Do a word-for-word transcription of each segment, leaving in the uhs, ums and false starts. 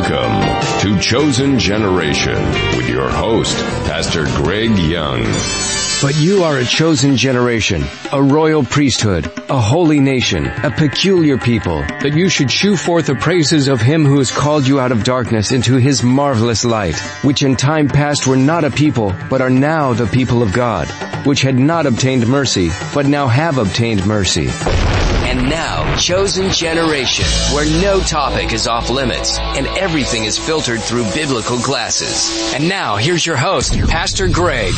Welcome to Chosen Generation with your host, Pastor Greg Young. But you are a chosen generation, a royal priesthood, a holy nation, a peculiar people, that you should shew forth the praises of him who has called you out of darkness into his marvelous light, which in time past were not a people, but are now the people of God, which had not obtained mercy, but now have obtained mercy. And now, Chosen Generation, where no topic is off limits and everything is filtered through biblical glasses. And now, here's your host, Pastor Greg.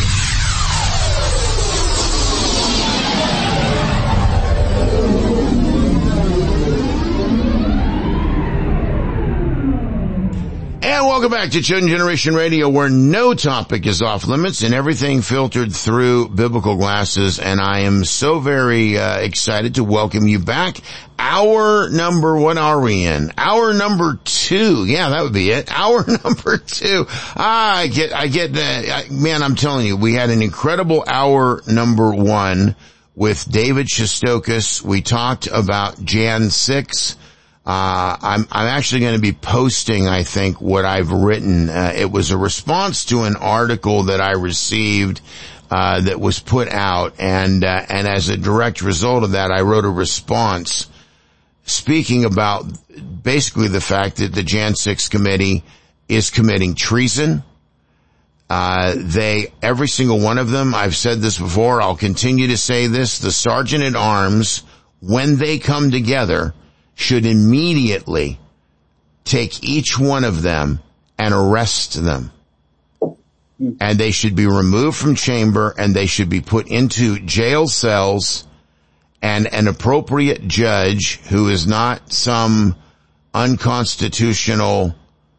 And welcome back to Chosen Generation Radio, where no topic is off limits and everything filtered through biblical glasses. And I am so very uh, excited to welcome you back. Hour number, what are we in? Hour number two. Yeah, that would be it. Hour number two. Ah, I get, I get that. Man, I'm telling you, we had an incredible hour number one with David Shestokas. We talked about January sixth. Uh, I'm, I'm actually going to be posting, I think, what I've written. Uh, it was a response to an article that I received, uh, that was put out. And, uh, and as a direct result of that, I wrote a response speaking about basically the fact that the January sixth committee is committing treason. Uh, they, every single one of them, I've said this before, I'll continue to say this, the sergeant at arms, when they come together, should immediately take each one of them and arrest them. And they should be removed from chamber, and they should be put into jail cells, and an appropriate judge who is not some unconstitutional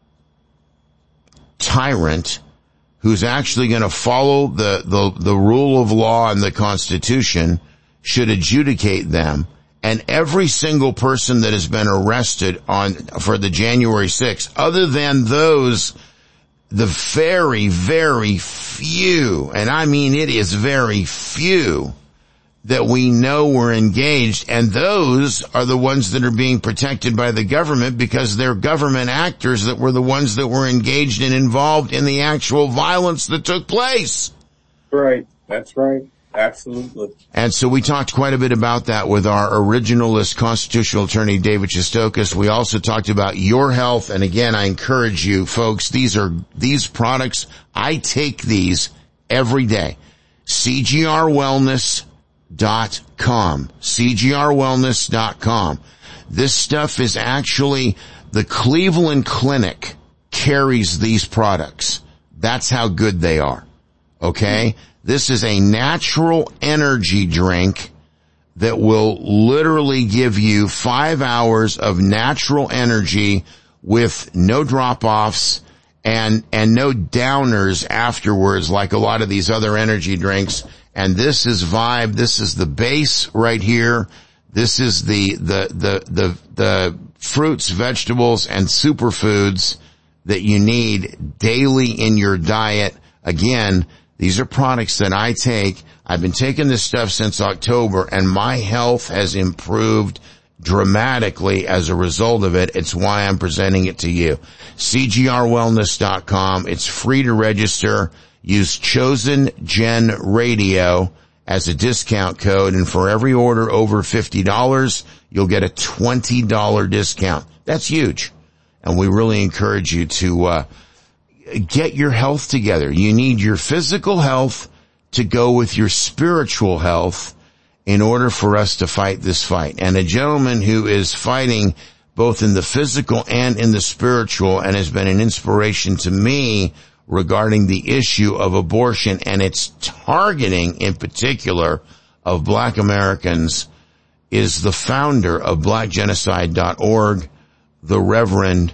tyrant who's actually going to follow the, the, the rule of law and the Constitution should adjudicate them. And every single person that has been arrested on, for the January sixth, other than those, the very, very few, and I mean it is very few, that we know were engaged, and those are the ones that are being protected by the government because they're government actors that were the ones that were engaged and involved in the actual violence that took place. Right. That's right. Absolutely. And so we talked quite a bit about that with our originalist constitutional attorney, David Shestokas. We also talked about your health. And again, I encourage you folks, these are, these products, I take these every day. C G R wellness dot com. C G R wellness dot com. This stuff is actually, the Cleveland Clinic carries these products. That's how good they are. Okay? This is a natural energy drink that will literally give you five hours of natural energy with no drop-offs and, and no downers afterwards like a lot of these other energy drinks. And this is Vibe. This is the base right here. This is the, the, the, the, the fruits, vegetables, and superfoods that you need daily in your diet. Again, these are products that I take. I've been taking this stuff since October, and my health has improved dramatically as a result of it. It's why I'm presenting it to you. C G R wellness dot com. It's free to register. Use Chosen Gen Radio as a discount code, and for every order over fifty dollars, you'll get a twenty dollars discount. That's huge. And we really encourage you to, uh, get your health together. You need your physical health to go with your spiritual health in order for us to fight this fight. And a gentleman who is fighting both in the physical and in the spiritual and has been an inspiration to me regarding the issue of abortion and its targeting in particular of black Americans is the founder of black genocide dot org, the Reverend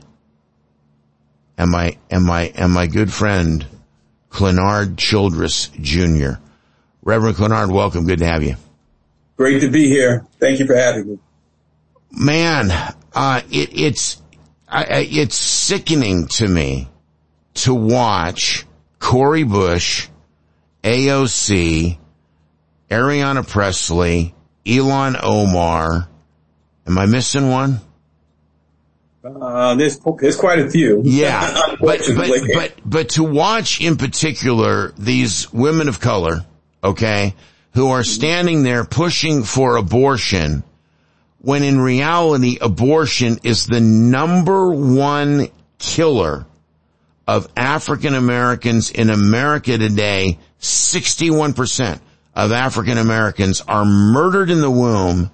And my, and my, and my good friend, Clenard Childress Junior Reverend Clenard, welcome. Good to have you. Great to be here. Thank you for having me. Man, uh, it, it's, I, it's sickening to me to watch Cori Bush, A O C, Ariana Presley, Ilhan Omar. Am I missing one? Uh, there's, there's quite a few. Yeah. but, but, but, but to watch in particular these women of color, okay, who are standing there pushing for abortion, when in reality abortion is the number one killer of African Americans in America today. sixty-one percent of African Americans are murdered in the womb.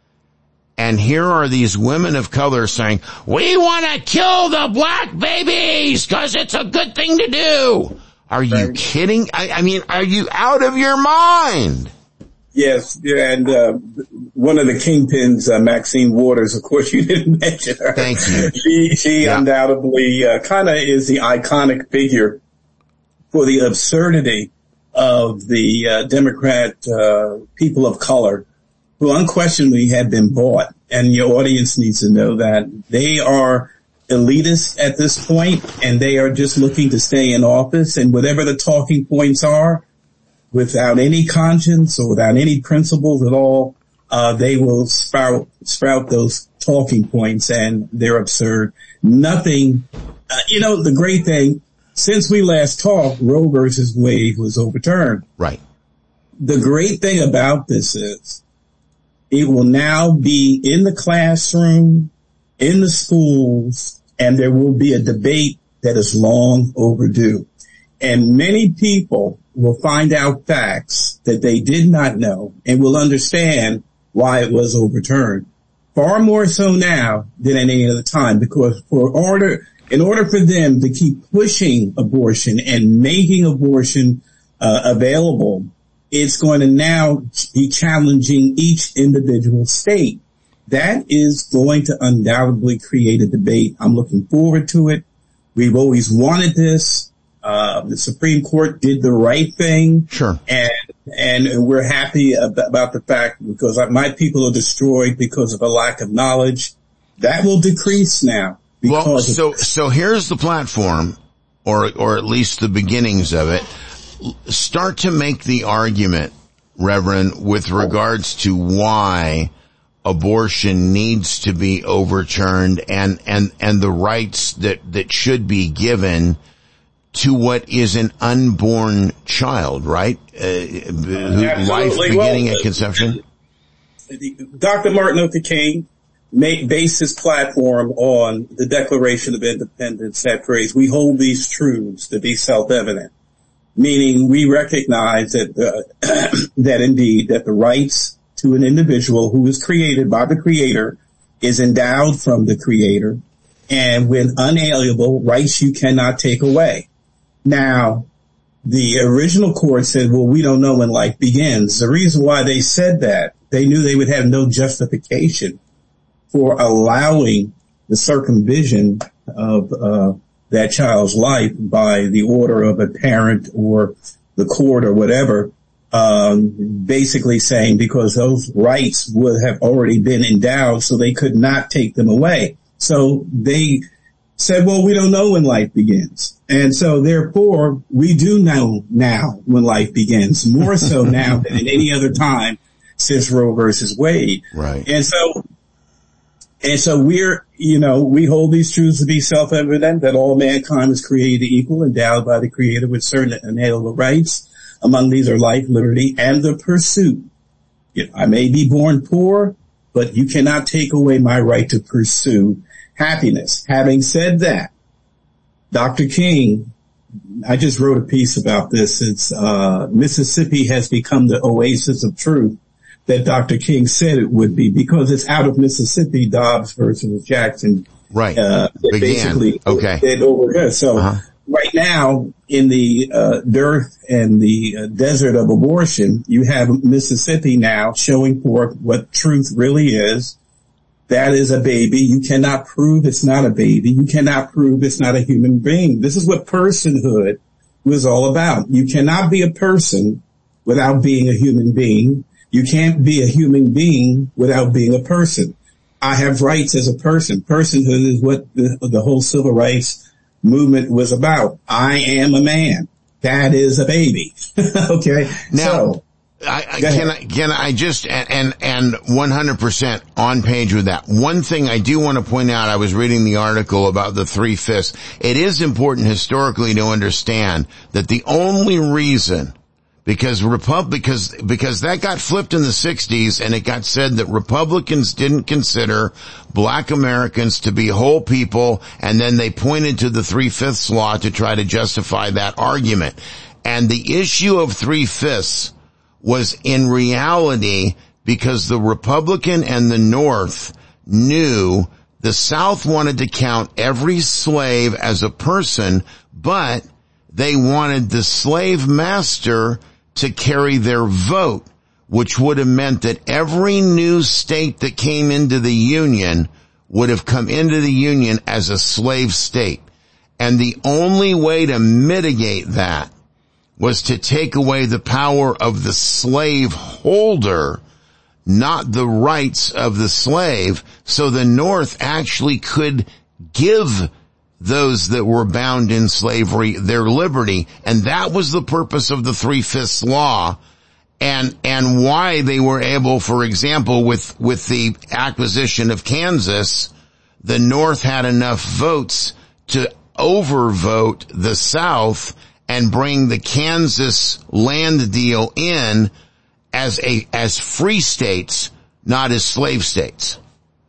And here are these women of color saying, we want to kill the black babies because it's a good thing to do. Are you kidding? I, I mean, are you out of your mind? Yes, and uh, one of the kingpins, uh, Maxine Waters, of course, you didn't mention her. Thank you. She, she yeah. undoubtedly uh, kind of is the iconic figure for the absurdity of the uh, Democrat uh, people of color, who unquestionably have been bought. And your audience needs to know that they are elitists at this point, and they are just looking to stay in office, and whatever the talking points are, without any conscience or without any principles at all, uh, they will sprout, sprout those talking points, and they're absurd. Nothing, uh, you know, the great thing, since we last talked, Roe versus Wade was overturned. Right. The great thing about this is it will now be in the classroom, in the schools, and there will be a debate that is long overdue. And many people will find out facts that they did not know and will understand why it was overturned. Far more so now than at any other time, because for order, in order for them to keep pushing abortion and making abortion uh, available, it's going to now be challenging each individual state. That is going to undoubtedly create a debate. I'm looking forward to it. We've always wanted this. Uh, the Supreme Court did the right thing. Sure. And, and we're happy about the fact, because my people are destroyed because of a lack of knowledge. That will decrease now. Well, so, so here's the platform, or, or at least the beginnings of it. Start to make the argument, Reverend, with regards to why abortion needs to be overturned and, and, and the rights that, that should be given to what is an unborn child, right? Uh, life beginning well, at conception. Doctor Martin Luther King made, based his platform on the Declaration of Independence, that phrase, we hold these truths to be self-evident. Meaning we recognize that, uh, that indeed, that the rights to an individual who is created by the Creator is endowed from the Creator, and when unalienable, rights you cannot take away. Now, the original court said, well, we don't know when life begins. The reason why they said that, they knew they would have no justification for allowing the circumcision of, uh, that child's life by the order of a parent or the court or whatever, um, basically saying because those rights would have already been endowed, so they could not take them away. So they said, well, we don't know when life begins. And so therefore, we do know now when life begins, more so now than at any other time since Roe versus Wade. Right. And so And so we're, you know, we hold these truths to be self-evident, that all mankind was created equal, endowed by the Creator with certain inalienable rights. Among these are life, liberty, and the pursuit. You know, I may be born poor, but you cannot take away my right to pursue happiness. Having said that, Doctor King, I just wrote a piece about this. It's, uh, Mississippi has become the oasis of truth that Doctor King said it would be, because it's out of Mississippi, Dobbs versus Jackson. Right. Uh, basically, okay. It over here. So uh-huh. right now in the, uh, dearth and the uh, desert of abortion, you have Mississippi now showing forth what truth really is. That is a baby. You cannot prove it's not a baby. You cannot prove it's not a human being. This is what personhood was all about. You cannot be a person without being a human being. You can't be a human being without being a person. I have rights as a person. Personhood is what the, the whole civil rights movement was about. I am a man. That is a baby. Okay. Now, so, I, I can I, can I just, and, and one hundred percent on page with that. One thing I do want to point out, I was reading the article about the three-fifths. It is important historically to understand that the only reason, because Repub, because, because that got flipped in the sixties and it got said that Republicans didn't consider black Americans to be whole people, and then they pointed to the three-fifths law to try to justify that argument. And the issue of three-fifths was in reality because the Republican and the North knew the South wanted to count every slave as a person, but they wanted the slave master to carry their vote, which would have meant that every new state that came into the Union would have come into the Union as a slave state. And the only way to mitigate that was to take away the power of the slave holder, not the rights of the slave, so the North actually could give those that were bound in slavery their liberty. And that was the purpose of the three-fifths law, and and why they were able, for example, with with the acquisition of Kansas, the North had enough votes to overvote the South and bring the Kansas land deal in as a as free states, not as slave states.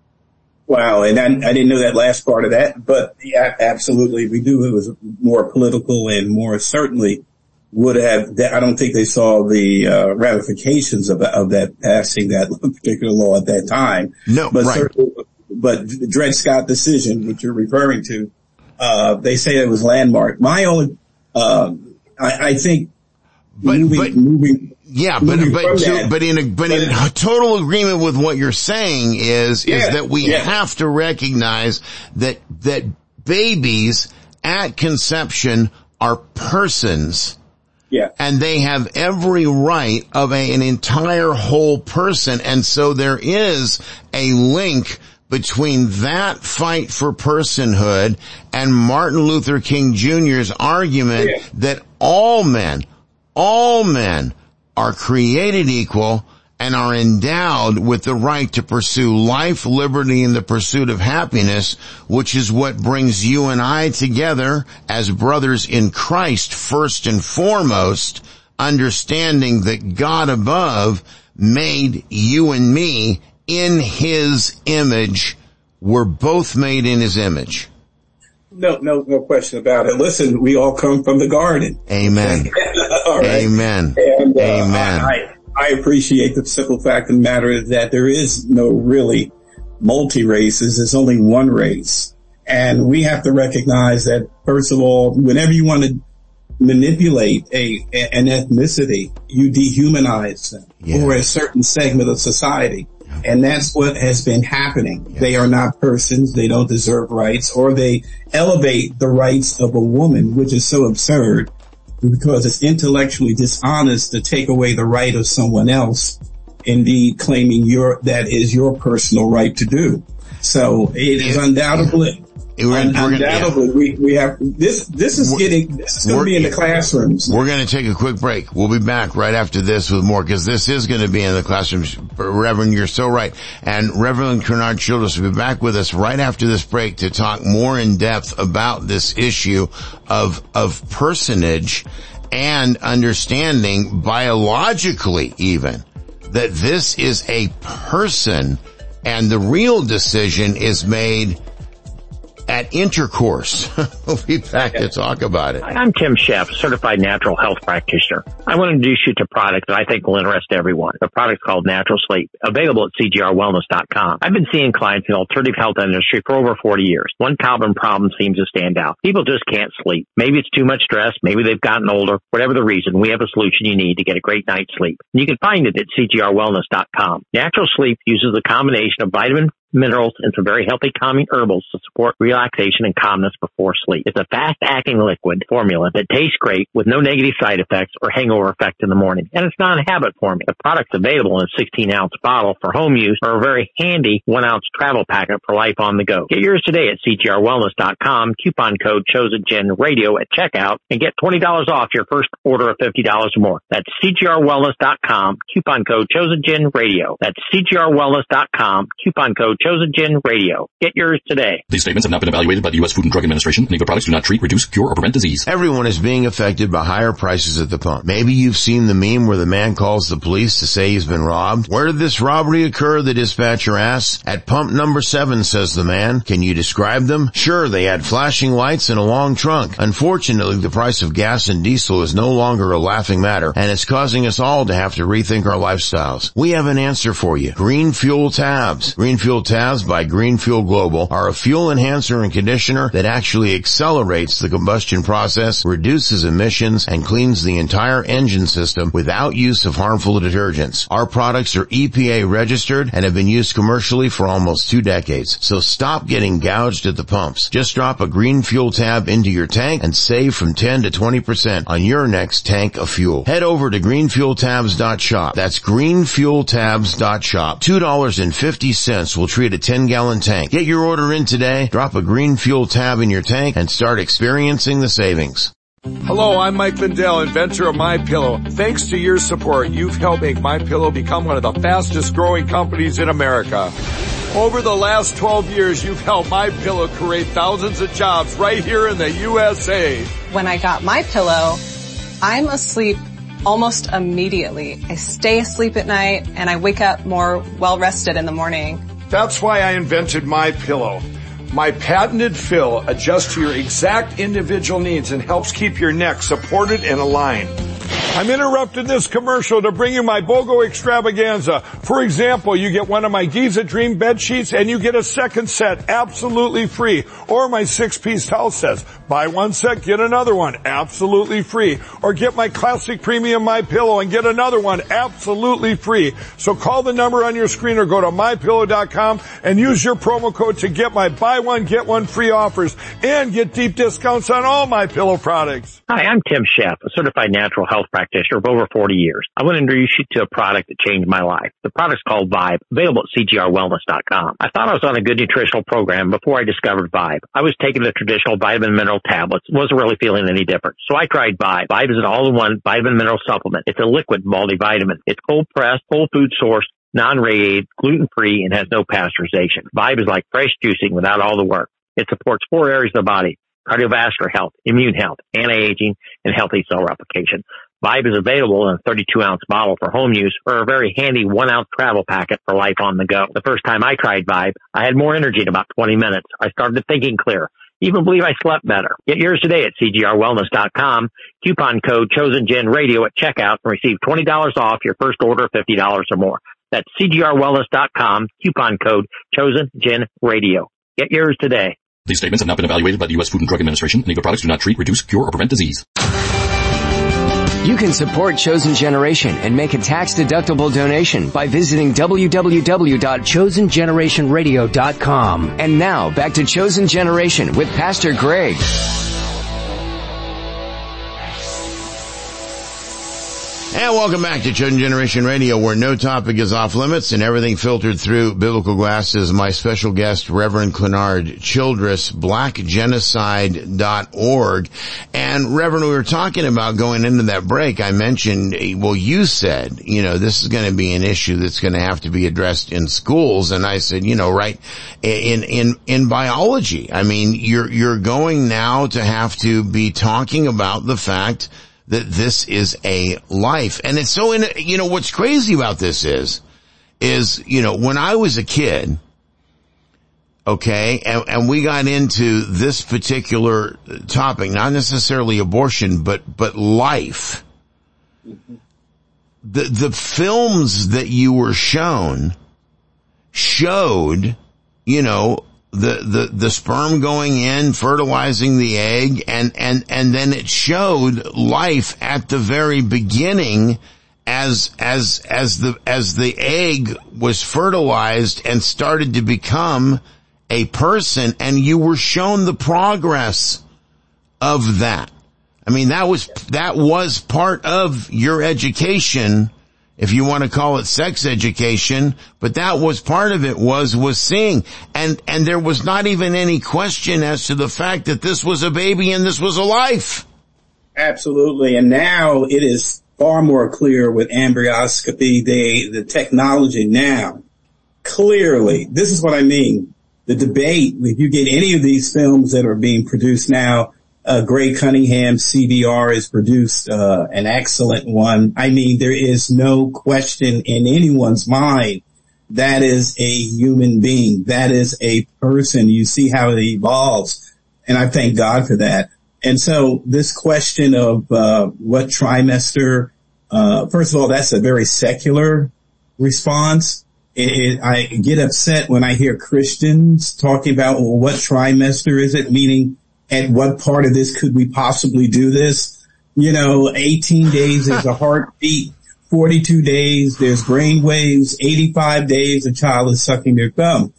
Wow, and I, I didn't know that last part of that, but yeah, absolutely, we knew it was more political and more certainly would have. I don't think they saw the uh, ramifications of, of that passing that particular law at that time. No, but right. certainly, but the Dred Scott decision, which you're referring to, uh, they say it was landmark. My only, uh, I, I think, but, moving, but moving. Yeah, but but to, but in a but in total agreement with what you're saying is yeah, is that we yeah. have to recognize that that babies at conception are persons. Yeah. And they have every right of a, an entire whole person, and so there is a link between that fight for personhood and Martin Luther King Junior's argument yeah. that all men, all men are created equal and are endowed with the right to pursue life, liberty, and the pursuit of happiness, which is what brings you and I together as brothers in Christ, first and foremost, understanding that God above made you and me in His image. We're both made in His image. No, no, no question about it. Listen, we all come from the garden. Amen. All right. Amen. And, uh, Amen. I, I appreciate the simple fact of the matter is that there is no really multi-races. There's only one race. And we have to recognize that, first of all, whenever you want to manipulate a, an ethnicity, you dehumanize them yeah. or a certain segment of society. And that's what has been happening. Yes. They are not persons. They don't deserve rights, or they elevate the rights of a woman, which is so absurd because it's intellectually dishonest to take away the right of someone else, indeed claiming your, that is your personal right to do. So it is undoubtedly, un- undoubtedly, yeah. we, we have, this, this is we're, getting, this is going to be in the classrooms. We're going to take a quick break. We'll be back right after this with more, because this is going to be in the classrooms. Reverend, you're so right. And Reverend Kennard Childress will be back with us right after this break to talk more in depth about this issue of, of personage and understanding biologically even that this is a person, and the real decision is made at intercourse. We'll be back to talk about it. I'm Tim Sheff, certified natural health practitioner. I want to introduce you to a product that I think will interest everyone. The product's called Natural Sleep, available at C G R wellness dot com. I've been seeing clients in the alternative health industry for over forty years. One common problem seems to stand out. People just can't sleep. Maybe it's too much stress. Maybe they've gotten older. Whatever the reason, we have a solution you need to get a great night's sleep. And you can find it at C G R wellness dot com. Natural Sleep uses a combination of vitamin, minerals, and some very healthy calming herbals to support relaxation and calmness before sleep. It's a fast-acting liquid formula that tastes great with no negative side effects or hangover effect in the morning. And it's non-habit forming. The product's available in a sixteen ounce bottle for home use or a very handy one ounce travel packet for life on the go. Get yours today at C G R wellness dot com, coupon code ChosenGen Radio at checkout, and get twenty dollars off your first order of fifty dollars or more. That's C G R wellness dot com, coupon code ChosenGen Radio. That's C G R wellness dot com, coupon code ChosenGen Radio. Get yours today. These statements have not been evaluated by the U S Food and Drug Administration. Any of the products do not treat, reduce, cure, or prevent disease. Everyone is being affected by higher prices at the pump. Maybe you've seen the meme where the man calls the police to say he's been robbed. Where did this robbery occur? The dispatcher asks. At pump number seven, says the man. Can you describe them? Sure, they had flashing lights and a long trunk. Unfortunately, the price of gas and diesel is no longer a laughing matter, and it's causing us all to have to rethink our lifestyles. We have an answer for you. Green Fuel Tabs. Green Fuel Tabs by Green Fuel Global are a fuel enhancer and conditioner that actually accelerates the combustion process, reduces emissions, and cleans the entire engine system without use of harmful detergents. Our products are E P A registered and have been used commercially for almost two decades. So stop getting gouged at the pumps. Just drop a Green Fuel Tab into your tank and save from ten to twenty percent on your next tank of fuel. Head over to green fuel tabs dot shop. That's green fuel tabs dot shop. two dollars and fifty cents will treat a ten gallon tank. Get your order in today, drop a Green Fuel Tab in your tank, and start experiencing the savings. Hello, I'm Mike Lindell, inventor of MyPillow. Thanks to your support, you've helped make MyPillow become one of the fastest growing companies in America. Over the last twelve years, you've helped MyPillow create thousands of jobs right here in the U S A. When I got MyPillow, I'm asleep almost immediately. I stay asleep at night and I wake up more well-rested in the morning. That's why I invented MyPillow. My patented fill adjusts to your exact individual needs and helps keep your neck supported and aligned. I'm interrupting this commercial to bring you my BOGO extravaganza. For example, you get one of my Giza Dream bed sheets and you get a second set absolutely free. Or my six-piece towel sets. Buy one set, get another one absolutely free. Or get my classic premium MyPillow and get another one absolutely free. So call the number on your screen or go to my pillow dot com and use your promo code to get my buy one, get one free offers and get deep discounts on all MyPillow products. Hi, I'm Tim Sheff, a certified natural health practitioner of over forty years. I want to introduce you to a product that changed my life. The product's called Vibe, available at C G R wellness dot com. I thought I was on a good nutritional program before I discovered Vibe. I was taking the traditional vitamin mineral tablets, wasn't really feeling any different. So I tried Vibe. Vibe is an all-in-one vitamin mineral supplement. It's a liquid multivitamin. It's cold-pressed, whole food sourced, non-radiated, gluten-free, and has no pasteurization. Vibe is like fresh juicing without all the work. It supports four areas of the body: cardiovascular health, immune health, anti-aging, and healthy cell replication. Vibe is available in a thirty-two ounce bottle for home use or a very handy one ounce travel packet for life on the go. The first time I tried Vibe, I had more energy in about twenty minutes. I started thinking clear. Even believe I slept better. Get yours today at C G R wellness dot com. Coupon code ChosenGen Radio at checkout and receive twenty dollars off your first order of fifty dollars or more. That's C G R wellness dot com. Coupon code ChosenGen Radio. Get yours today. These statements have not been evaluated by the U S Food and Drug Administration. Any of the products do not treat, reduce, cure, or prevent disease. You can support Chosen Generation and make a tax-deductible donation by visiting w w w dot chosen generation radio dot com. And now, back to Chosen Generation with Pastor Greg. And welcome back to Chosen Generation Radio, where no topic is off limits and everything filtered through biblical glasses. My special guest, Reverend Clenard Childress, black genocide dot org. And Reverend, we were talking about going into that break. I mentioned, well, you said, you know, this is going to be an issue that's going to have to be addressed in schools. And I said, you know, right, in, in, in biology, I mean, you're, you're going now to have to be talking about the fact that this is a life. And it's so, in, you know, what's crazy about this is, is, you know, when I was a kid, okay, and, and we got into this particular topic, not necessarily abortion, but, but life, the, the films that you were shown showed, you know, the, the, the sperm going in, fertilizing the egg, and, and, and then it showed life at the very beginning as, as, as the, as the egg was fertilized and started to become a person, and you were shown the progress of that. I mean, that was, that was part of your education, if you want to call it sex education, but that was part of it was, was seeing. And, and there was not even any question as to the fact that this was a baby and this was a life. Absolutely. And now it is far more clear with embryoscopy, they, the technology now. Clearly, this is what I mean. The debate, if you get any of these films that are being produced now, Uh, Gray Cunningham, C B R, has produced uh, an excellent one. I mean, there is no question in anyone's mind that is a human being. That is a person. You see how it evolves, and I thank God for that. And so this question of uh what trimester, uh first of all, that's a very secular response. It, it, I get upset when I hear Christians talking about, well, what trimester is it, meaning at what part of this could we possibly do this? You know, eighteen days is a heartbeat, forty-two days, there's brain waves, eighty-five days, a child is sucking their thumb.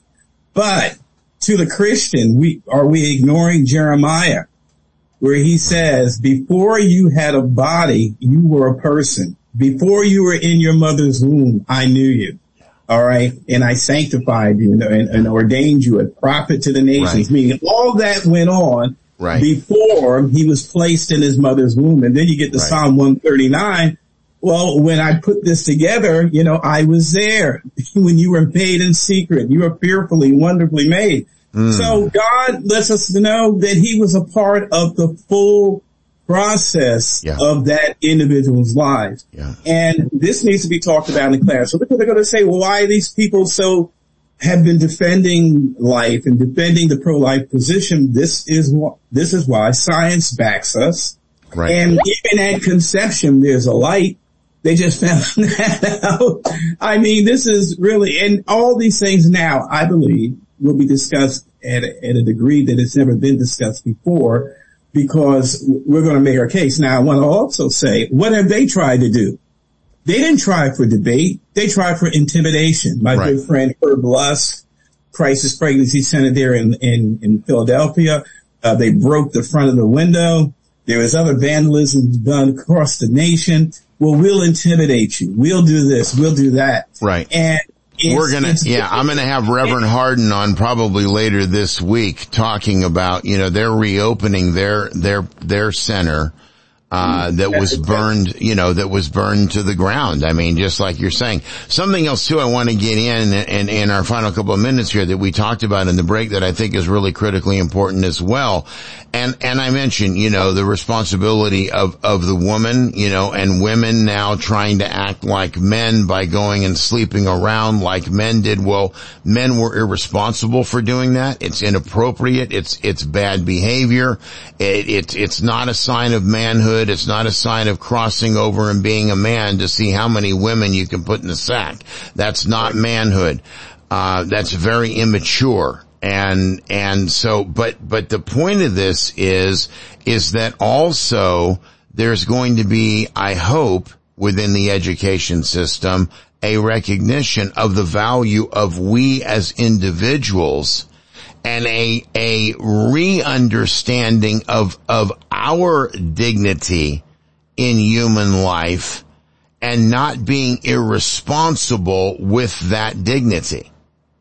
But to the Christian, we, are we ignoring Jeremiah, where he says, before you had a body, you were a person. Before you were in your mother's womb, I knew you. All right. And I sanctified you and, and, and ordained you a prophet to the nations, right. Meaning all that went on right. before he was placed in his mother's womb. And then you get to right. Psalm one thirty-nine. Well, when I put this together, you know, I was there when you were made in secret. You were fearfully, wonderfully made. Mm. So God lets us know that he was a part of the full process yeah. of that individual's lives. Yeah. And this needs to be talked about in class. So they're going to say, well, why are these people so have been defending life and defending the pro-life position? This is what, this is why science backs us. Right. And even at conception, there's a light. They just found that out. I mean, this is really, and all these things now, I believe, will be discussed at a, at a degree that it's never been discussed before, because we're going to make our case. Now, I want to also say, what have they tried to do? They didn't try for debate. They tried for intimidation. My right. good friend Herb Lusk, Crisis Pregnancy Center there in, in, in Philadelphia, uh, they broke the front of the window. There was other vandalism done across the nation. Well, we'll intimidate you. We'll do this. We'll do that. Right. And we're going to, yeah, I'm going to have Reverend Harden on probably later this week talking about, you know, they're reopening their, their, their center, uh, that was burned, you know, that was burned to the ground. I mean, just like you're saying. Something else too I want to get in, in, in our final couple of minutes here that we talked about in the break that I think is really critically important as well. And, and I mentioned, you know, the responsibility of, of the woman, you know, and women now trying to act like men by going and sleeping around like men did. Well, men were irresponsible for doing that. It's inappropriate. It's, it's bad behavior. It, it, it's not a sign of manhood. It's not a sign of crossing over and being a man to see how many women you can put in the sack. That's not manhood. Uh, that's very immature. And, and so, but, but the point of this is, is that also there's going to be, I hope, within the education system, a recognition of the value of we as individuals and a, a re-understanding of, of our dignity in human life and not being irresponsible with that dignity.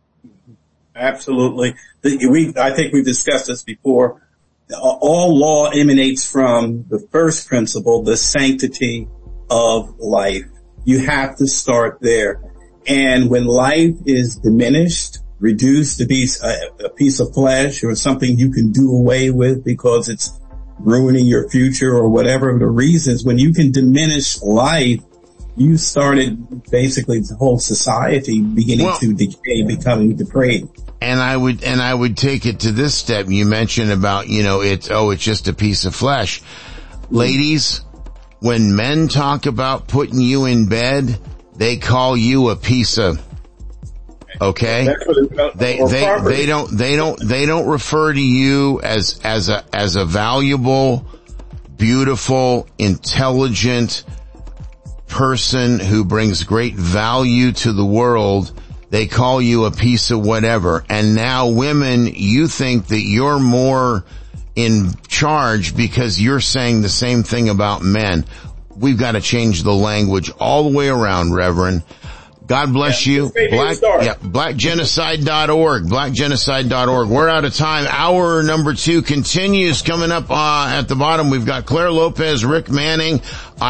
Absolutely. We, I think we've discussed this before. All law emanates from the first principle, the sanctity of life. You have to start there. And when life is diminished, reduced to be a, a piece of flesh or something you can do away with because it's ruining your future or whatever the reasons, when you can diminish life, you started basically the whole society beginning well, to decay, becoming depraved. And I would, and I would take it to this step. You mentioned about, you know, it's, oh, it's just a piece of flesh. Mm-hmm. Ladies, when men talk about putting you in bed, they call you a piece of, okay? They, they, they don't, they don't, they don't refer to you as, as a, as a valuable, beautiful, intelligent person who brings great value to the world, they call you a piece of whatever. And now women, you think that you're more in charge because you're saying the same thing about men. We've got to change the language all the way around, Reverend. God bless yeah, you. Black, yeah, black genocide dot org, black genocide dot org. We're out of time. Hour number two continues. Coming up uh, at the bottom, we've got Claire Lopez, Rick Manning,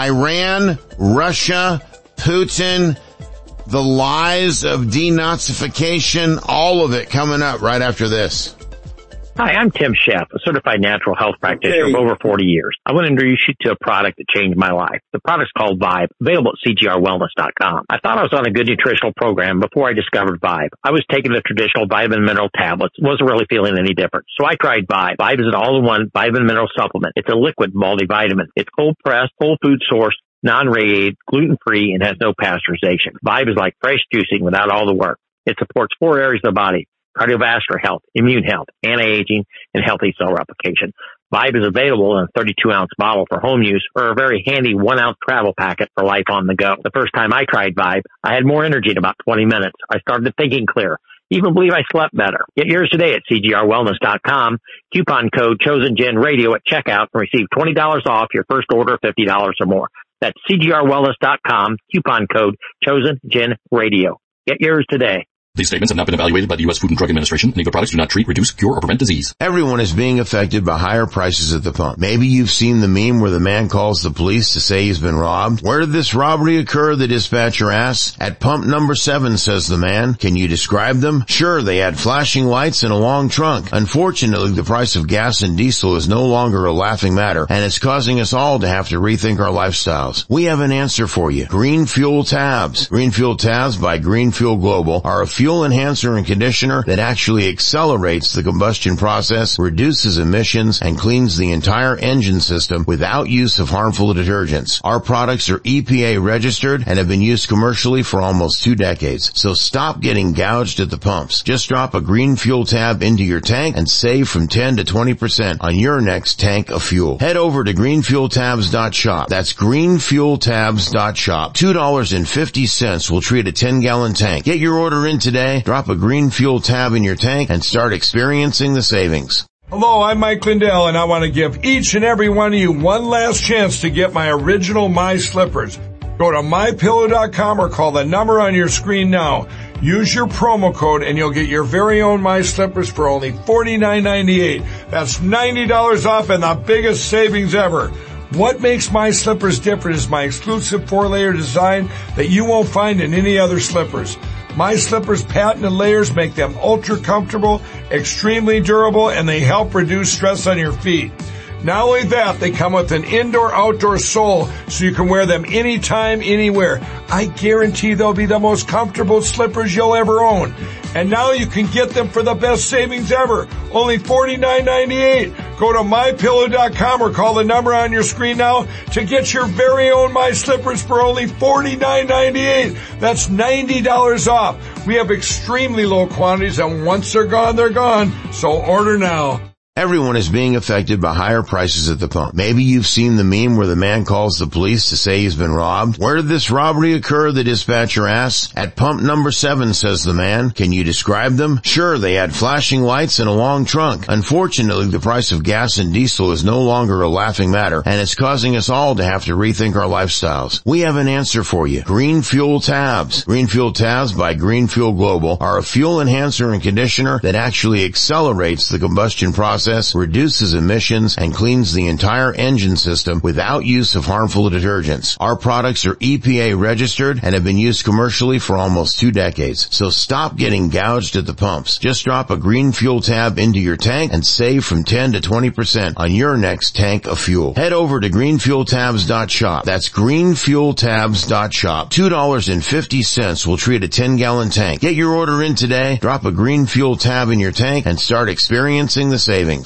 Iran, Russia, Putin, the lies of denazification, all of it coming up right after this. Hi, I'm Tim Sheff, a certified natural health practitioner okay. for over forty years. I want to introduce you to a product that changed my life. The product's called Vibe, available at C G R wellness dot com. I thought I was on a good nutritional program before I discovered Vibe. I was taking the traditional vitamin mineral tablets, wasn't really feeling any different. So I tried Vibe. Vibe is an all-in-one vitamin mineral supplement. It's a liquid multivitamin. It's cold-pressed, whole food source, non-radiated, gluten-free, and has no pasteurization. Vibe is like fresh juicing without all the work. It supports four areas of the body: cardiovascular health, immune health, anti-aging, and healthy cell replication. Vibe is available in a thirty-two ounce bottle for home use or a very handy one ounce travel packet for life on the go. The first time I tried Vibe, I had more energy in about twenty minutes. I started thinking clear. Even believe I slept better. Get yours today at C G R wellness dot com. Coupon code ChosenGen Radio at checkout and receive twenty dollars off your first order of fifty dollars or more. That's C G R wellness dot com. Coupon code ChosenGen Radio. Get yours today. These statements have not been evaluated by the U S Food and Drug Administration. Legal products do not treat, reduce, cure, or prevent disease. Everyone is being affected by higher prices at the pump. Maybe you've seen the meme where the man calls the police to say he's been robbed. Where did this robbery occur? The dispatcher asks. At pump number seven, says the man. Can you describe them? Sure, they had flashing lights and a long trunk. Unfortunately, the price of gas and diesel is no longer a laughing matter, and it's causing us all to have to rethink our lifestyles. We have an answer for you. Green Fuel Tabs. Green Fuel Tabs by Green Fuel Global are a fuel enhancer and conditioner that actually accelerates the combustion process, reduces emissions, and cleans the entire engine system without use of harmful detergents. Our products are E P A registered and have been used commercially for almost two decades. So stop getting gouged at the pumps. Just drop a Green Fuel Tab into your tank and save from ten to twenty percent on your next tank of fuel. Head over to green fuel tabs dot shop. That's green fuel tabs dot shop. two dollars and fifty cents will treat a ten gallon tank. Get your order in today. Drop a Green Fuel Tab in your tank and start experiencing the savings. Hello, I'm Mike Lindell, and I want to give each and every one of you one last chance to get my original My Slippers. Go to my pillow dot com or call the number on your screen now. Use your promo code and you'll get your very own My Slippers for only forty-nine ninety-eight. That's ninety dollars off and the biggest savings ever. What makes My Slippers different is my exclusive four-layer design that you won't find in any other slippers. My Slippers patented layers make them ultra comfortable, extremely durable, and they help reduce stress on your feet. Not only that, they come with an indoor-outdoor sole so you can wear them anytime, anywhere. I guarantee they'll be the most comfortable slippers you'll ever own. And now you can get them for the best savings ever, only forty-nine ninety-eight. Go to my pillow dot com or call the number on your screen now to get your very own My Slippers for only forty-nine ninety-eight. That's ninety dollars off. We have extremely low quantities, and once they're gone, they're gone. So order now. Everyone is being affected by higher prices at the pump. Maybe you've seen the meme where the man calls the police to say he's been robbed. Where did this robbery occur? The dispatcher asks. At pump number seven, says the man. Can you describe them? Sure, they had flashing lights and a long trunk. Unfortunately, the price of gas and diesel is no longer a laughing matter, and it's causing us all to have to rethink our lifestyles. We have an answer for you. Green Fuel Tabs. Green Fuel Tabs by Green Fuel Global are a fuel enhancer and conditioner that actually accelerates the combustion process, reduces emissions, and cleans the entire engine system without use of harmful detergents. Our products are E P A registered and have been used commercially for almost two decades. So stop getting gouged at the pumps. Just drop a Green Fuel Tab into your tank and save from ten to twenty percent on your next tank of fuel. Head over to green fuel tabs dot shop. That's green fuel tabs dot shop. two dollars and fifty cents will treat a ten gallon tank. Get your order in today. Drop a Green Fuel Tab in your tank and start experiencing the savings.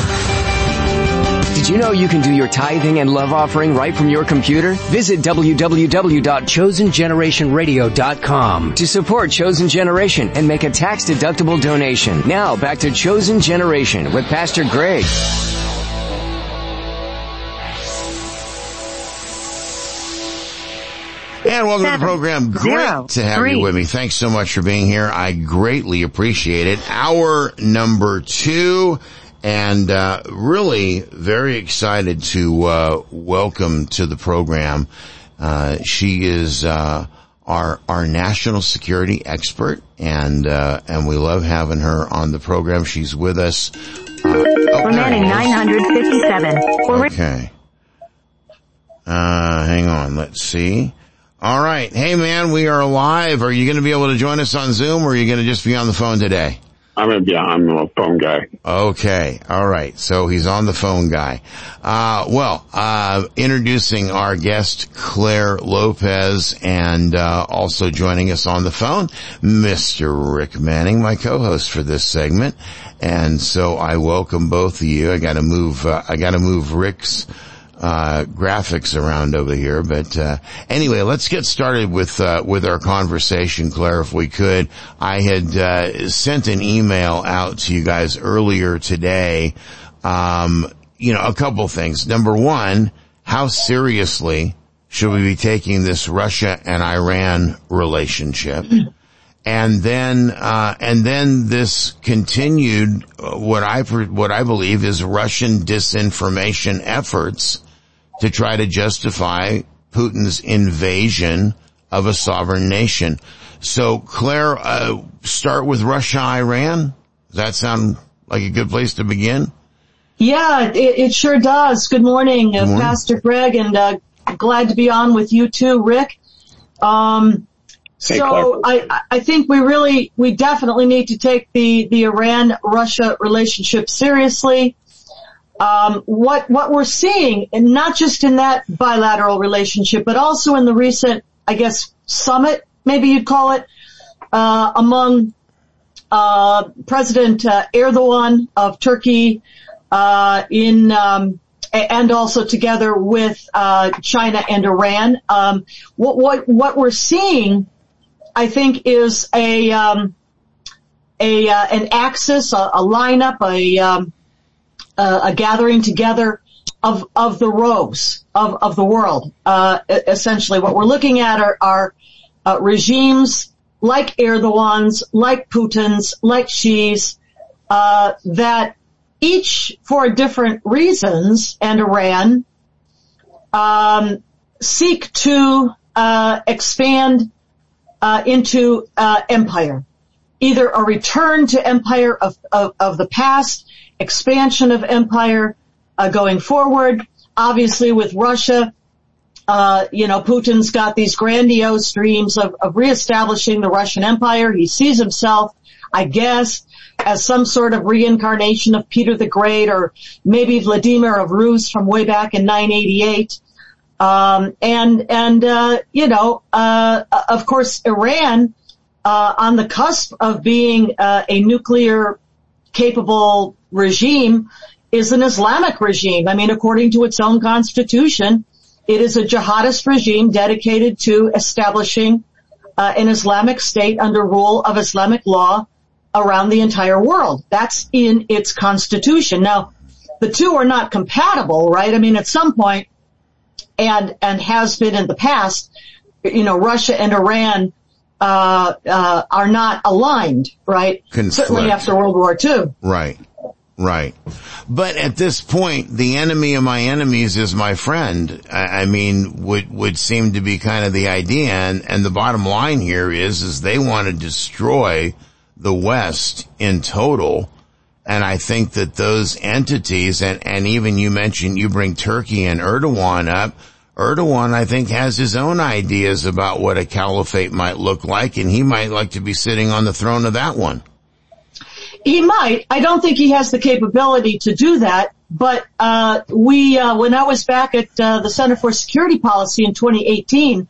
Did you know you can do your tithing and love offering right from your computer? Visit w w w dot chosen generation radio dot com to support Chosen Generation and make a tax-deductible donation. Now, back to Chosen Generation with Pastor Greg. And welcome Seven, to the program. Great zero, to have three. you with me. Thanks so much for being here. I greatly appreciate it. Hour number two. And, uh, really very excited to, uh, welcome to the program. Uh, she is, uh, our, our national security expert. And, uh, and we love having her on the program. She's with us. Uh, oh, Remaining nine hundred fifty-seven. Okay. Uh, hang on. Let's see. All right. Hey man, we are live. Are you going to be able to join us on Zoom or are you going to just be on the phone today? I'm going to be, I'm a phone guy. Okay. All right. So he's on the phone guy. Uh, well, uh, introducing our guest, Claire Lopez, and, uh, also joining us on the phone, Mister Rick Manning, my co-host for this segment. And so I welcome both of you. I gotta move, uh, I gotta move Rick's, uh, graphics around over here. But, uh, anyway, let's get started with, uh, with our conversation, Claire, if we could. I had, uh, sent an email out to you guys earlier today. Um, you know, a couple things. Number one, how seriously should we be taking this Russia and Iran relationship? And then, uh, and then this continued, uh, what I, what I believe is Russian disinformation efforts to try to justify Putin's invasion of a sovereign nation. So, Claire, uh, start with Russia, Iran. Does that sound like a good place to begin? Yeah, it, it sure does. Good morning, uh, Good morning. Pastor Greg, and, uh, glad to be on with you too, Rick. Um, So I, I think we really, we definitely need to take the, the Iran-Russia relationship seriously. Um, what, what we're seeing, and not just in that bilateral relationship, but also in the recent, I guess, summit, maybe you'd call it, uh, among, uh, President uh, Erdogan of Turkey, uh, in, um, and also together with, uh, China and Iran. Um, what, what, what we're seeing, I think, is a um, a uh, an axis, a, a lineup, a um, uh, a gathering together of of the rogues of of the world. Uh, essentially, what we're looking at are, are uh, regimes like Erdogan's, like Putin's, like Xi's, uh, that each for different reasons, and Iran um, seek to uh, expand. Uh, into, uh, empire. Either a return to empire of, of, of the past, expansion of empire, uh, going forward. Obviously with Russia, uh, you know, Putin's got these grandiose dreams of, of reestablishing the Russian Empire. He sees himself, I guess, as some sort of reincarnation of Peter the Great or maybe Vladimir of Rus from way back in nine eighty-eight. Um, and, and, uh, you know, uh, of course, Iran, uh, on the cusp of being, uh, a nuclear capable regime is an Islamic regime. I mean, according to its own constitution, it is a jihadist regime dedicated to establishing, uh, an Islamic state under rule of Islamic law around the entire world. That's in its constitution. Now, the two are not compatible, right? I mean, at some point, and, and has been in the past, you know, Russia and Iran, uh, uh, are not aligned, right? Conflict. Certainly after World War Two. Right. Right. But at this point, the enemy of my enemies is my friend. I, I mean, would, would seem to be kind of the idea. And, and the bottom line here is, is they want to destroy the West in total. And I think that those entities, and, and even you mentioned, you bring Turkey and Erdogan up. Erdogan, I think, has his own ideas about what a caliphate might look like, and he might like to be sitting on the throne of that one. He might. I don't think he has the capability to do that. But uh we, uh when I was back at uh, the Center for Security Policy in twenty eighteen,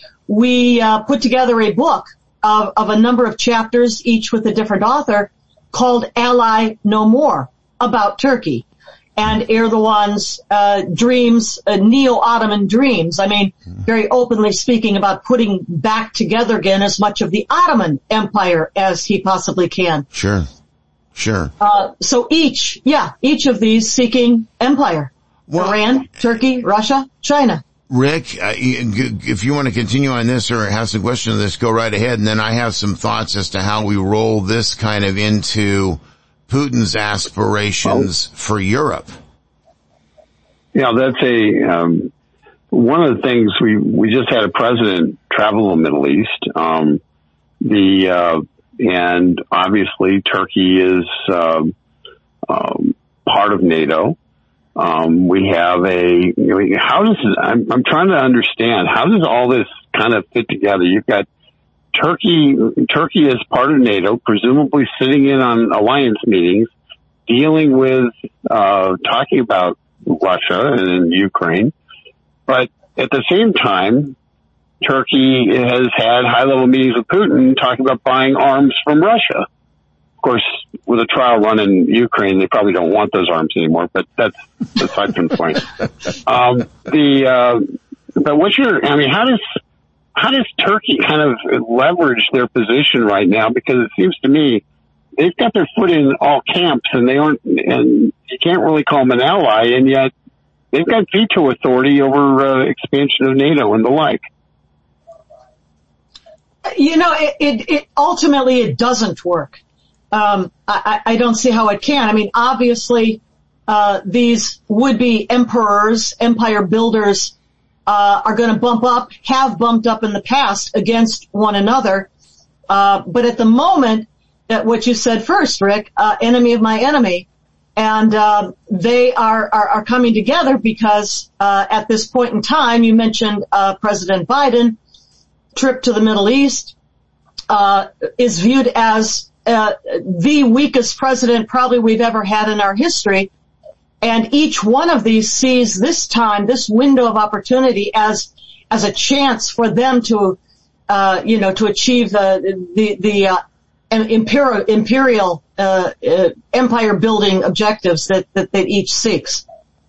we uh put together a book of, of a number of chapters, each with a different author, called Ally No More, about Turkey and Erdogan's uh dreams, uh, neo-Ottoman dreams. I mean, very openly speaking about putting back together again as much of the Ottoman Empire as he possibly can. Sure. Sure. Uh so each, yeah, each of these seeking empire. Well, Iran, Turkey, Russia, China. Rick, uh, if you want to continue on this or have some questions on this, go right ahead. And then I have some thoughts as to how we roll this kind of into Putin's aspirations oh. for Europe. Yeah, that's a, um, one of the things we, we just had a president travel the Middle East. Um, the, uh, and obviously Turkey is, um, um, part of NATO. Um, we have a, you know, how does, I'm, I'm trying to understand, how does all this kind of fit together? You've got Turkey, Turkey is part of NATO, presumably sitting in on alliance meetings, dealing with, uh, talking about Russia and Ukraine. But at the same time, Turkey has had high-level meetings with Putin talking about buying arms from Russia. Of course, with a trial run in Ukraine, they probably don't want those arms anymore, but that's aside from the point. Um, the, uh, but what's your, I mean, how does, how does Turkey kind of leverage their position right now? Because it seems to me they've got their foot in all camps and they aren't, and you can't really call them an ally, and yet they've got veto authority over uh, expansion of NATO and the like. You know, it, it, it ultimately it doesn't work. Um, I, I don't see how it can. I mean, obviously, uh, these would-be emperors, empire builders, uh, are going to bump up, have bumped up in the past against one another. Uh, but at the moment, that what you said first, Rick, uh, enemy of my enemy, and, uh, they are, are, are coming together because, uh, at this point in time, you mentioned, uh, President Biden, trip to the Middle East, uh, is viewed as Uh, the weakest president probably we've ever had in our history. And each one of these sees this time, this window of opportunity as, as a chance for them to, uh, you know, to achieve the, the, the, uh, imperial, imperial, uh, uh empire building objectives that, that, that each seeks.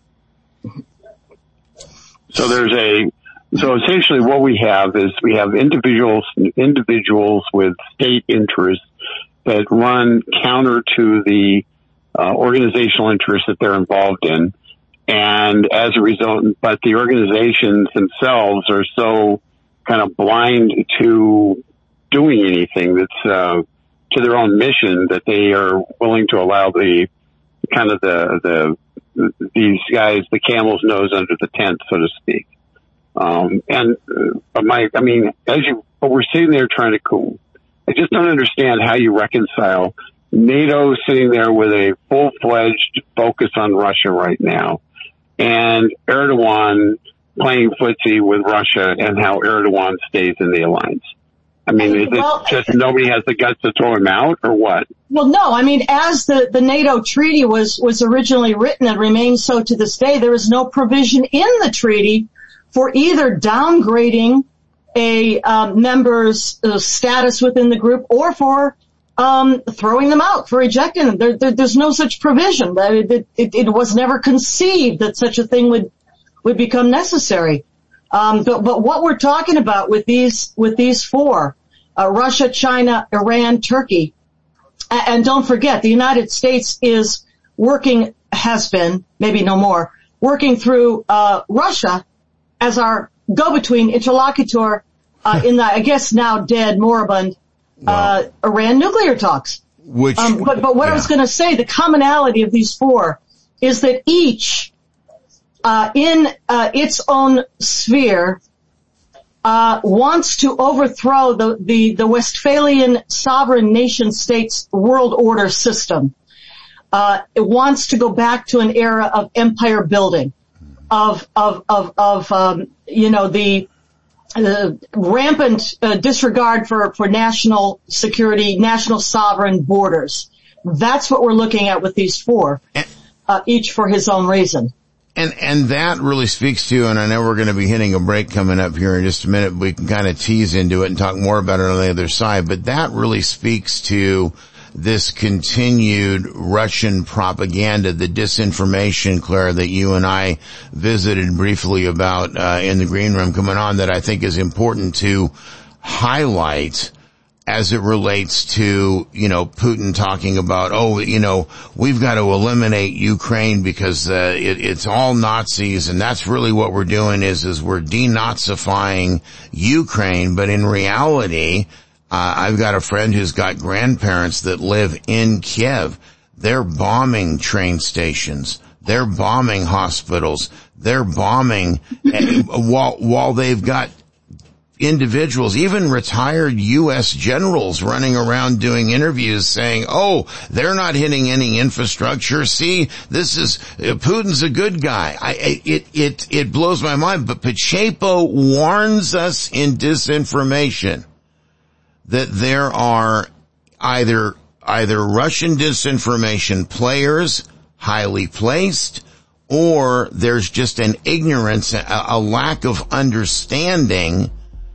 So there's a, so essentially what we have is we have individuals, individuals with state interests that run counter to the uh, organizational interests that they're involved in. And as a result, but the organizations themselves are so kind of blind to doing anything that's uh, to their own mission that they are willing to allow the kind of the, the these guys, the camel's nose under the tent, so to speak. Um, and uh, my, I mean, as you, but we're sitting there trying to cool. I just don't understand how you reconcile NATO sitting there with a full-fledged focus on Russia right now and Erdogan playing footsie with Russia and how Erdogan stays in the alliance. I mean, is well, it just nobody has the guts to throw him out or what? Well, no. I mean, as the, the NATO treaty was, was originally written and remains so to this day, there is no provision in the treaty for either downgrading a um, member's uh, status within the group or for um throwing them out, for ejecting them. There, there, there's no such provision. It, it, it was never conceived that such a thing would would become necessary. Um, but, but what we're talking about with these with these four, uh, Russia, China, Iran, Turkey, and, and don't forget, the United States is working, has been, maybe no more, working through uh Russia as our go-between interlocutor uh, in the, I guess now dead, moribund, uh, wow. Iran nuclear talks. Which, um, but, but what yeah. I was going to say, the commonality of these four is that each, uh, in uh, its own sphere, uh, wants to overthrow the, the, the Westphalian sovereign nation states world order system. Uh, it wants to go back to an era of empire building. Of, of, of, of, um, you know, the, uh, rampant, uh, disregard for, for national security, national sovereign borders. That's what we're looking at with these four, uh, each for his own reason. And, and that really speaks to, and I know we're going to be hitting a break coming up here in just a minute. We can kind of tease into it and talk more about it on the other side, but that really speaks to this continued Russian propaganda, the disinformation, Claire, that you and I visited briefly about uh, in the green room coming on, that I think is important to highlight as it relates to, you know, Putin talking about, oh, you know, we've got to eliminate Ukraine because uh, it, it's all Nazis, and that's really what we're doing is, is we're denazifying Ukraine. But in reality, uh, I've got a friend who's got grandparents that live in Kiev. They're bombing train stations. They're bombing hospitals. They're bombing while, while they've got individuals, even retired U S generals running around doing interviews saying, oh, they're not hitting any infrastructure. See, this is, uh, Putin's a good guy. I, I, it, it, it blows my mind. But Pacheco warns us in disinformation that there are either, either Russian disinformation players, highly placed, or there's just an ignorance, a, a lack of understanding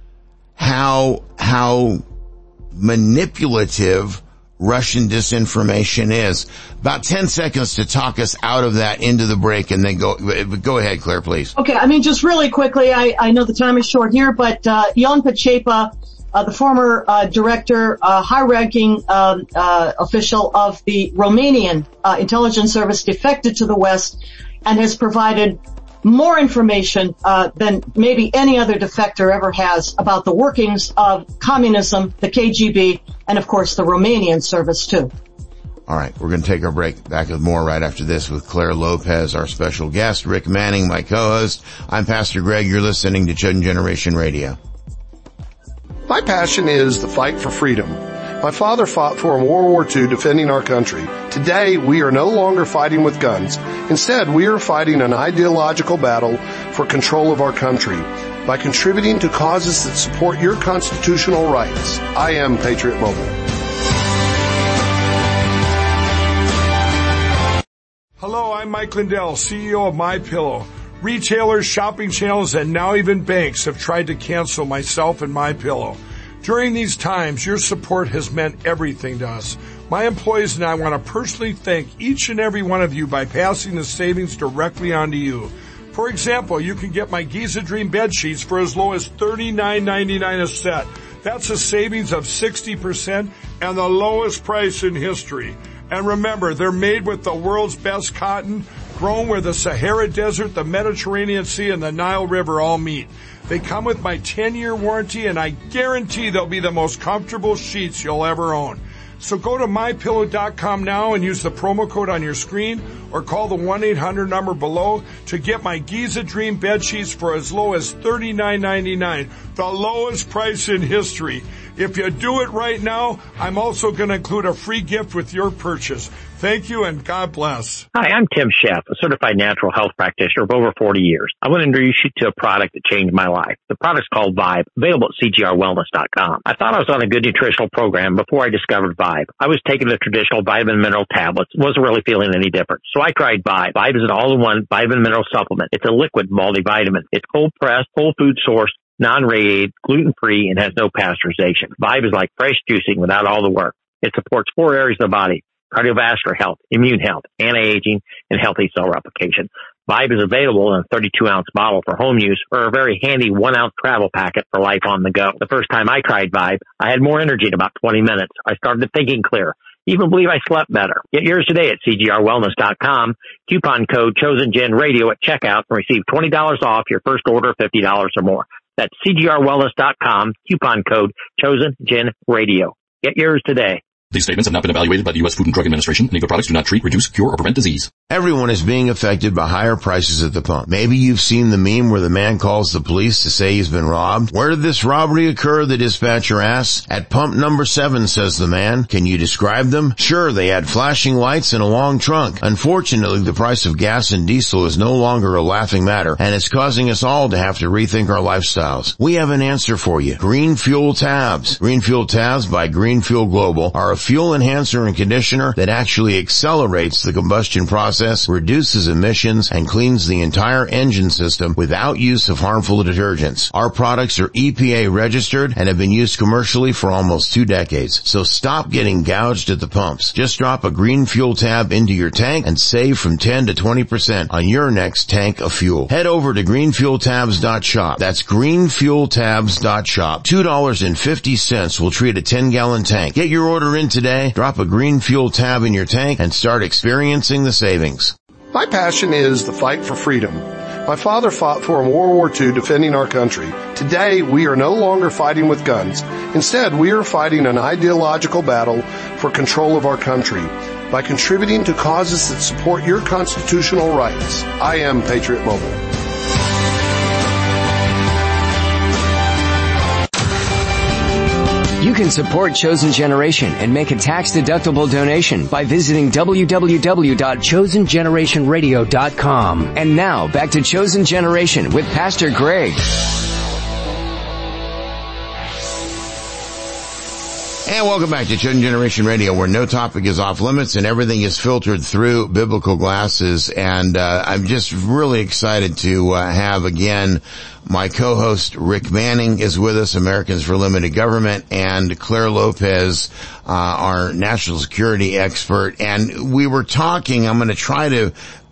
how, how manipulative Russian disinformation is. About ten seconds to talk us out of that into the break, and then go, go ahead, Claire, please. Okay, I mean, just really quickly, I, I know the time is short here, but, uh, Ion Pacepa, uh, the former, uh, director, uh, high-ranking, um, uh, official of the Romanian, uh, intelligence service defected to the West and has provided more information uh than maybe any other defector ever has about the workings of communism, the K G B, and of course the Romanian service too. All right, we're going to take our break. Back with more right after this with Claire Lopez, our special guest, Rick Manning, my co-host. I'm Pastor Greg. You're listening to Chosen Generation Radio. My passion is the fight for freedom. My father fought for in World War Two defending our country. Today, we are no longer fighting with guns. Instead, we are fighting an ideological battle for control of our country. By contributing to causes that support your constitutional rights, I am Patriot Mobile. Hello, I'm Mike Lindell, C E O of MyPillow. Retailers, shopping channels, and now even banks have tried to cancel myself and MyPillow. During these times, your support has meant everything to us. My employees and I want to personally thank each and every one of you by passing the savings directly on to you. For example, you can get my Giza Dream bed sheets for as low as thirty-nine ninety-nine a set. That's a savings of sixty percent and the lowest price in history. And remember, they're made with the world's best cotton, grown where the Sahara Desert, the Mediterranean Sea, and the Nile River all meet. They come with my ten-year warranty, and I guarantee they'll be the most comfortable sheets you'll ever own. So go to my pillow dot com now and use the promo code on your screen, or call the one eight hundred number below to get my Giza Dream bed sheets for as low as thirty-nine ninety-nine, the lowest price in history. If you do it right now, I'm also going to include a free gift with your purchase. Thank you, and God bless. Hi, I'm Tim Sheff, a certified natural health practitioner of over forty years. I want to introduce you to a product that changed my life. The product's called Vibe, available at C G R wellness dot com. I thought I was on a good nutritional program before I discovered Vibe. I was taking the traditional vitamin mineral tablets, wasn't really feeling any different. So I tried Vibe. Vibe is an all-in-one vitamin mineral supplement. It's a liquid multivitamin. It's cold-pressed, whole food sourced, non-radiated, gluten-free, and has no pasteurization. Vibe is like fresh juicing without all the work. It supports four areas of the body: cardiovascular health, immune health, anti-aging, and healthy cell replication. Vibe is available in a thirty-two ounce bottle for home use or a very handy one ounce travel packet for life on the go. The first time I tried Vibe, I had more energy in about twenty minutes. I started thinking clear. Even believe I slept better. Get yours today at C G R wellness dot com. Coupon code ChosenGenRadio at checkout and receive twenty dollars off your first order of fifty dollars or more. That's C G R wellness dot com. Coupon code ChosenGenRadio. Get yours today. These statements have not been evaluated by the U S Food and Drug Administration. Any of the products do not treat, reduce, cure, or prevent disease. Everyone is being affected by higher prices at the pump. Maybe you've seen the meme where the man calls the police to say he's been robbed. Where did this robbery occur? The dispatcher asks. At pump number seven, says the man. Can you describe them? Sure, they had flashing lights and a long trunk. Unfortunately, the price of gas and diesel is no longer a laughing matter, and it's causing us all to have to rethink our lifestyles. We have an answer for you. Green Fuel Tabs. Green Fuel Tabs by Green Fuel Global are fuel enhancer and conditioner that actually accelerates the combustion process, reduces emissions, and cleans the entire engine system without use of harmful detergents. Our products are E P A registered and have been used commercially for almost two decades. So stop getting gouged at the pumps. Just drop a Green Fuel tab into your tank and save from ten to twenty percent on your next tank of fuel. Head over to green fuel tabs dot shop. That's green fuel tabs dot shop. two dollars and fifty cents will treat a ten gallon tank. Get your order in today, drop a Green Fuel tab in your tank, and start experiencing the savings. My passion is the fight for freedom. My father fought for in World War Two defending our country. Today, we are no longer fighting with guns. Instead, we are fighting an ideological battle for control of our country by contributing to causes that support your constitutional rights. I am Patriot Mobile. You can support Chosen Generation and make a tax-deductible donation by visiting w w w dot chosen generation radio dot com. And now, back to Chosen Generation with Pastor Greg. And welcome back to Chosen Generation Radio, where no topic is off limits and everything is filtered through biblical glasses. And uh, I'm just really excited to uh, have, again, my co-host Rick Manning is with us, Americans for Limited Government, and Claire Lopez, uh, our national security expert. And we were talking, I'm going to try to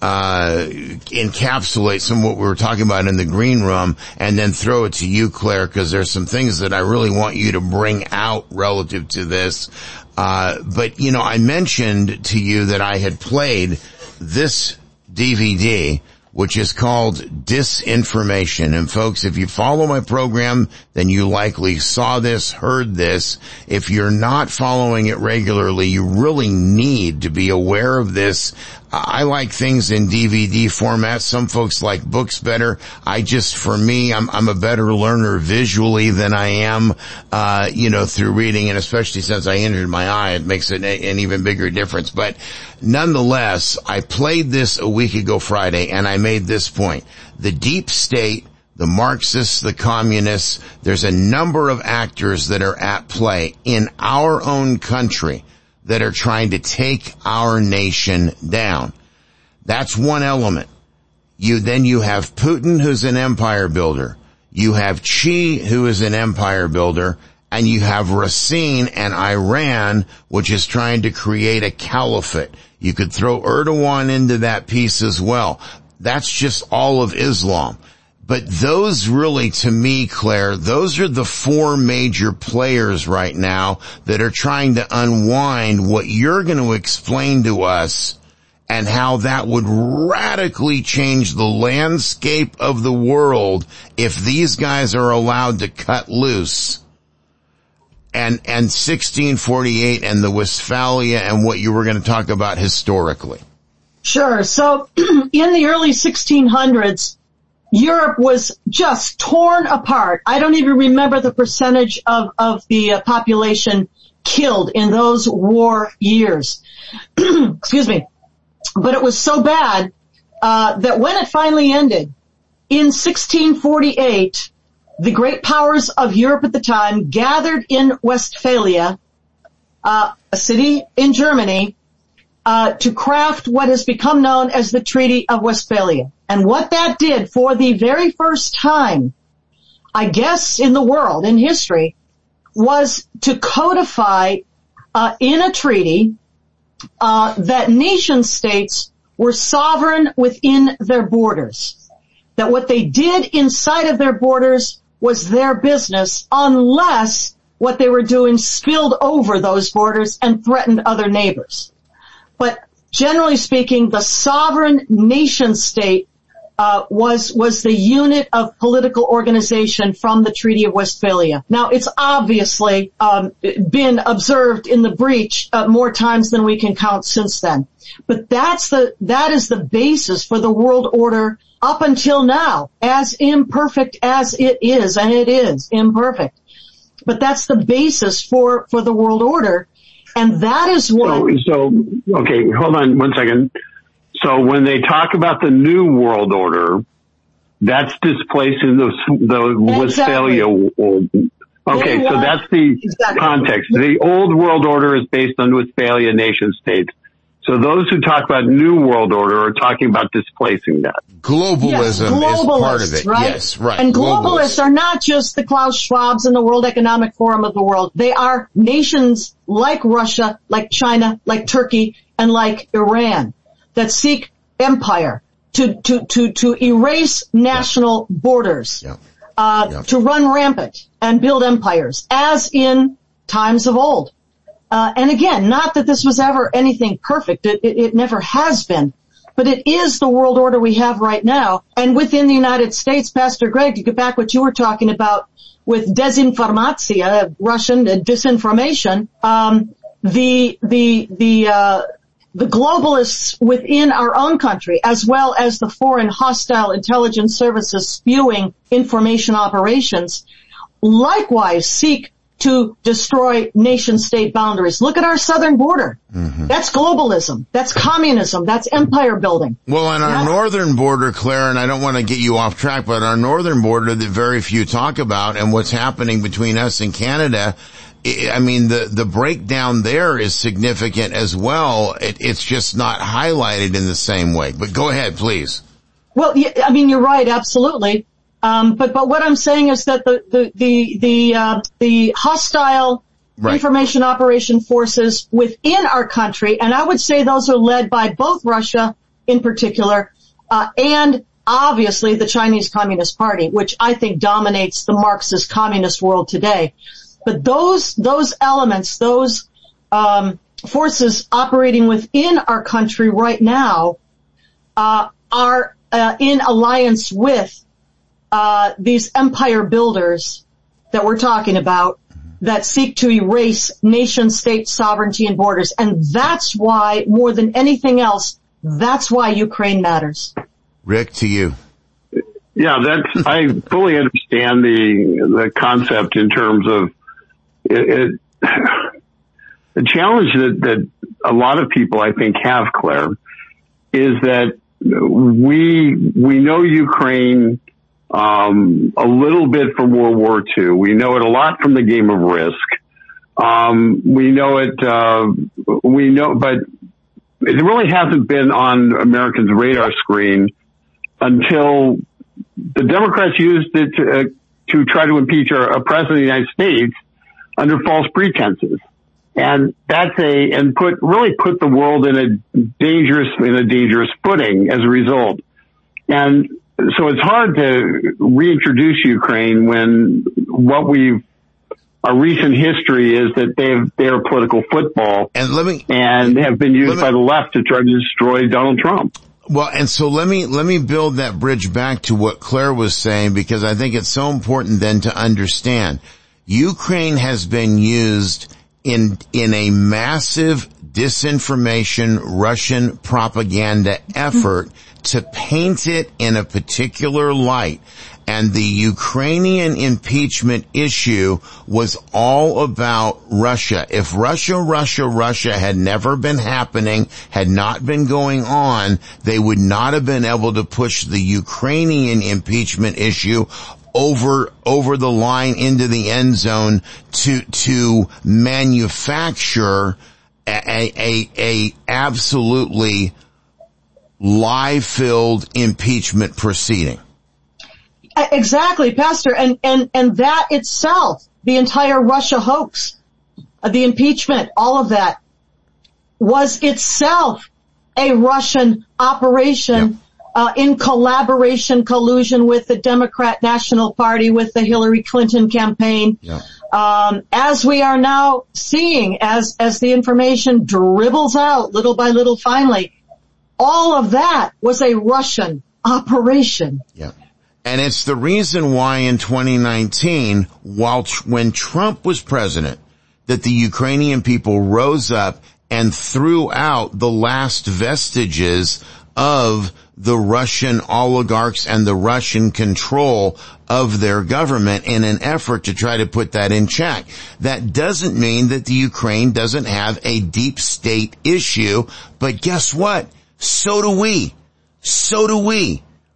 uh encapsulate some of what we were talking about in the green room and then throw it to you, Claire, because there's some things that I really want you to bring out relative to this. Uh but, you know, I mentioned to you that I had played this D V D, which is called Disinformation. And folks, if you follow my program, then you likely saw this, heard this. If you're not following it regularly, you really need to be aware of this. I like things in D V D format. Some folks like books better. I just, for me, I'm, I'm a better learner visually than I am, uh, you know, through reading. And especially since I injured my eye, it makes it a, an even bigger difference. But nonetheless, I played this a week ago Friday, and I made this point. The deep state, the Marxists, the communists, there's a number of actors that are at play in our own country that are trying to take our nation down. That's one element. You, then you have Putin, who's an empire builder. You have Xi, who is an empire builder. And you have Racine and Iran, which is trying to create a caliphate. You could throw Erdogan into that piece as well. That's just all of Islam. But those really, to me, Claire, those are the four major players right now that are trying to unwind what you're going to explain to us and how that would radically change the landscape of the world if these guys are allowed to cut loose. And, and sixteen forty-eight and the Westphalia and what you were going to talk about historically. Sure. So in the early sixteen hundreds, Europe was just torn apart. I don't even remember the percentage of, of the uh, population killed in those war years. Excuse me. But it was so bad, uh, that when it finally ended, in sixteen forty-eight, the great powers of Europe at the time gathered in Westphalia, uh, a city in Germany, uh, to craft what has become known as the Treaty of Westphalia. And what that did for the very first time, I guess in the world, in history, was to codify, uh, in a treaty, uh, that nation states were sovereign within their borders. That what they did inside of their borders was their business unless what they were doing spilled over those borders and threatened other neighbors. But generally speaking, the sovereign nation state uh was was the unit of political organization from the Treaty of Westphalia. Now, it's obviously um been observed in the breach uh, more times than we can count since then. But that's the that is the basis for the world order up until now, as imperfect as it is, and it is imperfect. But that's the basis for for the world order, and that is what. So, so okay, hold on one second. So when they talk about the new world order, that's displacing the the exactly. Westphalia. Okay, so that's the exactly. context. The old world order is based on Westphalia nation states. So those who talk about New World Order are talking about displacing that. Globalism yes, is part of it. Right? Yes, right. And globalists, globalists are not just the Klaus Schwabs and the World Economic Forum of the world. They are nations like Russia, like China, like Turkey, and like Iran that seek empire to, to, to, to erase national yeah. borders, yeah. Uh, yeah. to run rampant and build empires, as in times of old. Uh, and again, not that this was ever anything perfect. It, it, it never has been. But it is the world order we have right now. And within the United States, Pastor Greg, to get back what you were talking about with desinformatia, Russian disinformation, um, the, the, the, uh, the globalists within our own country, as well as the foreign hostile intelligence services spewing information operations, likewise seek to destroy nation-state boundaries. Look at our southern border. Mm-hmm. That's globalism. That's communism. That's empire building. Well, on our northern border, Claire, and I don't want to get you off track, but our northern border that very few talk about and what's happening between us and Canada, I mean, the, the breakdown there is significant as well. It, it's just not highlighted in the same way. But go ahead, please. Well, I mean, you're right, absolutely. Um, but, but what I'm saying is that the, the, the, the, uh, the hostile right. information operation forces within our country, and I would say those are led by both Russia in particular, uh, and obviously the Chinese Communist Party, which I think dominates the Marxist communist world today. But those, those elements, those, um, forces operating within our country right now, uh, are, uh, in alliance with Uh, these empire builders that we're talking about that seek to erase nation-state sovereignty and borders. And that's why, more than anything else, that's why Ukraine matters. Rick, to you. Yeah, that's, I fully understand the, the concept in terms of it, it, the challenge that, that a lot of people I think have, Claire, is that we, we know Ukraine Um, a little bit from World War Two. We know it a lot from the game of Risk. Um, we know it, uh, we know, but it really hasn't been on Americans' radar screen until the Democrats used it to, uh, to try to impeach a, a president of the United States under false pretenses. And that's a, and put, really put the world in a dangerous, in a dangerous footing as a result. And so it's hard to reintroduce Ukraine when what we've, our recent history is that they've, they're political football and let me, and have been used me, by the left to try to destroy Donald Trump. Well, and so let me, let me build that bridge back to what Claire was saying, because I think it's so important then to understand Ukraine has been used in, in a massive disinformation Russian propaganda effort to paint it in a particular light. And the Ukrainian impeachment issue was all about Russia. If Russia, Russia, Russia had never been happening, had not been going on, they would not have been able to push the Ukrainian impeachment issue over, over the line into the end zone to, to manufacture a, a, a absolutely lie-filled impeachment proceeding. Exactly, Pastor. And, and, and that itself, the entire Russia hoax, uh, the impeachment, all of that was itself a Russian operation, yep. uh, in collaboration, collusion with the Democrat National Party, with the Hillary Clinton campaign. Yep. Um, as we are now seeing, as, as the information dribbles out little by little finally, all of that was a Russian operation. Yeah. And it's the reason why in twenty nineteen, while when Trump was president, that the Ukrainian people rose up and threw out the last vestiges of the Russian oligarchs and the Russian control of their government in an effort to try to put that in check. That doesn't mean that the Ukraine doesn't have a deep state issue, but guess what? So do we. So do we.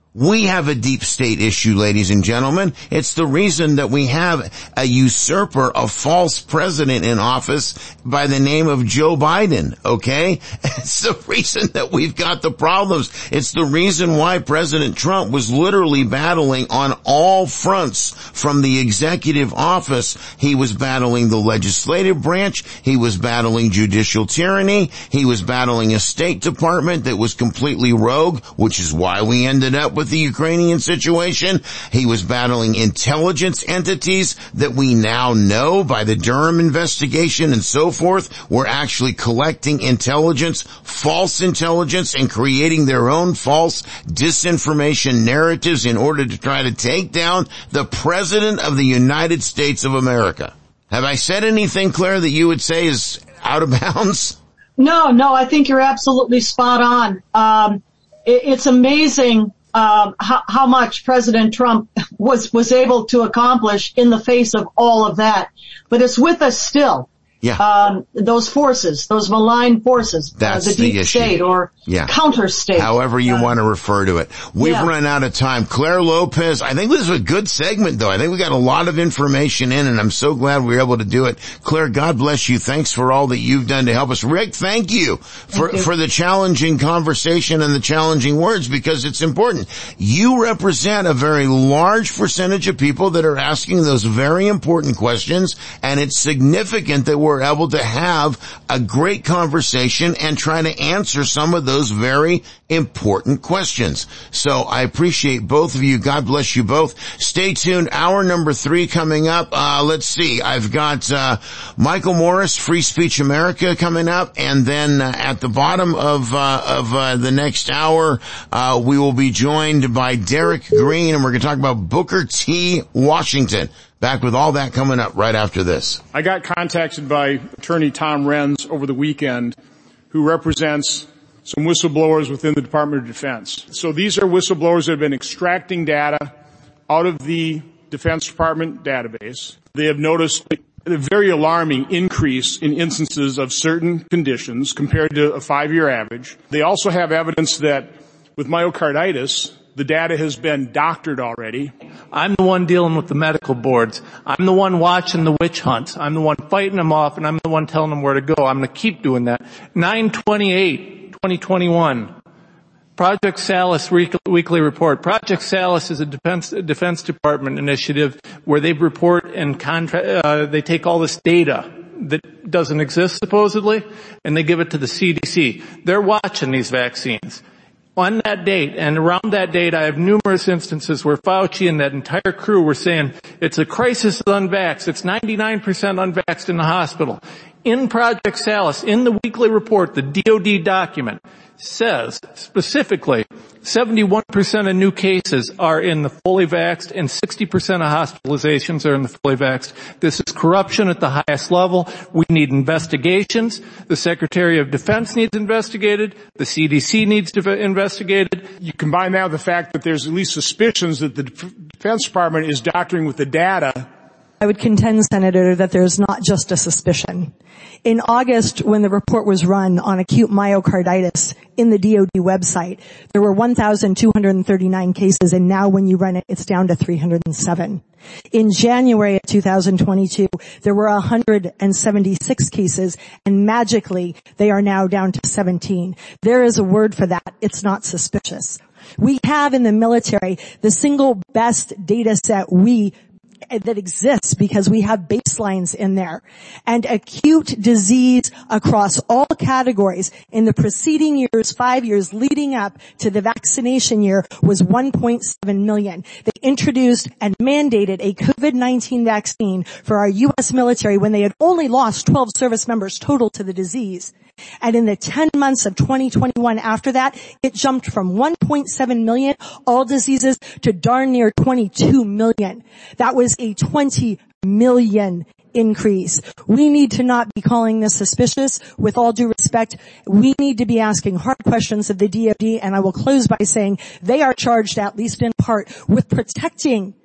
We have a deep state issue, ladies and gentlemen. It's the reason that we have a usurper, a false president in office by the name of Joe Biden, okay? It's the reason that we've got the problems. It's the reason why President Trump was literally battling on all fronts from the executive office. He was battling the legislative branch. He was battling judicial tyranny. He was battling a State Department that was completely rogue, which is why we ended up with with the Ukrainian situation. He was battling intelligence entities that we now know by the Durham investigation and so forth were actually collecting intelligence, false intelligence, and creating their own false disinformation narratives in order to try to take down the President of the United States of America. Have I said anything, Claire, that you would say is out of bounds? No, no, I think you're absolutely spot on. Um, it, it's amazing Um, how, how much President Trump was, was able to accomplish in the face of all of that. But it's with us still. Yeah. Um, those forces, those malign forces, That's uh, the deep the state or yeah. counter state. However you uh, want to refer to it. We've yeah. run out of time. Claire Lopez, I think this is a good segment though. I think we got a lot of information in and I'm so glad we were able to do it. Claire, God bless you. Thanks for all that you've done to help us. Rick, thank you for, thank you. for the challenging conversation and the challenging words because it's important. You represent a very large percentage of people that are asking those very important questions and it's significant that we're able to have have a great conversation and try to answer some of those very important questions. So I appreciate both of you. God bless you both. Stay tuned. Hour number three coming up. Uh, let's see. I've got, uh, Michael Morris, Free Speech America coming up. And then uh, at the bottom of, uh, of, uh, the next hour, uh, we will be joined by Derek Green and we're going to talk about Booker T. Washington. Back with all that coming up right after this. I got contacted by attorney Tom Renz over the weekend, who represents some whistleblowers within the Department of Defense. So these are whistleblowers that have been extracting data out of the Defense Department database. They have noticed a very alarming increase in instances of certain conditions compared to a five-year average. They also have evidence that with myocarditis, the data has been doctored already. I'm the one dealing with the medical boards. I'm the one watching the witch hunts. I'm the one fighting them off, and I'm the one telling them where to go. I'm going to keep doing that. nine twenty-eight twenty twenty-one, Project Salus weekly report. Project Salus is a defense, defense department initiative where they report and contract, uh, they take all this data that doesn't exist supposedly, and they give it to the C D C. They're watching these vaccines. On that date, and around that date, I have numerous instances where Fauci and that entire crew were saying, it's a crisis of unvaxxed. It's ninety-nine percent unvaxxed in the hospital. In Project Salus, in the weekly report, the D O D document says specifically seventy-one percent of new cases are in the fully vaxxed and sixty percent of hospitalizations are in the fully vaxxed. This is corruption at the highest level. We need investigations. The Secretary of Defense needs investigated. The C D C needs to be investigated. You combine that with the fact that there's at least suspicions that the Defense Department is doctoring with the data. I would contend, Senator, that there's not just a suspicion. In August, when the report was run on acute myocarditis in the D O D website, there were one thousand two hundred thirty-nine cases, and now when you run it, it's down to three hundred seven. In January of two thousand twenty-two, there were one hundred seventy-six cases, and magically, they are now down to seventeen. There is a word for that. It's not suspicious. We have in the military the single best data set we that exists because we have baselines in there. And acute disease across all categories in the preceding years, five years leading up to the vaccination year, was one point seven million. They introduced and mandated a COVID nineteen vaccine for our U S military when they had only lost twelve service members total to the disease. And in the ten months of twenty twenty-one after that, it jumped from one point seven million, all diseases, to darn near twenty-two million. That was a twenty million increase. We need to not be calling this suspicious. With all due respect, we need to be asking hard questions of the D O D, and I will close by saying they are charged, at least in part, with protecting